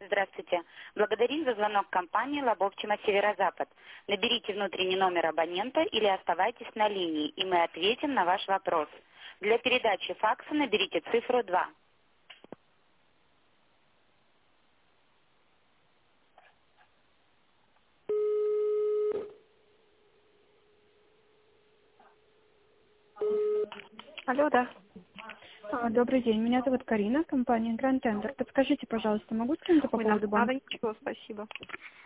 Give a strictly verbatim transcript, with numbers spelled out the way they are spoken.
Здравствуйте. Благодарим за звонок компании «Лобовчима Северо-Запад». Наберите внутренний номер абонента или оставайтесь на линии, и мы ответим на ваш вопрос. Для передачи факса наберите цифру два. Алло, да. А, Добрый день, меня зовут Карина, компания Grand Tender. Подскажите, пожалуйста, могу с кем-то по Ой, нам поводу надо банка? ничего, спасибо.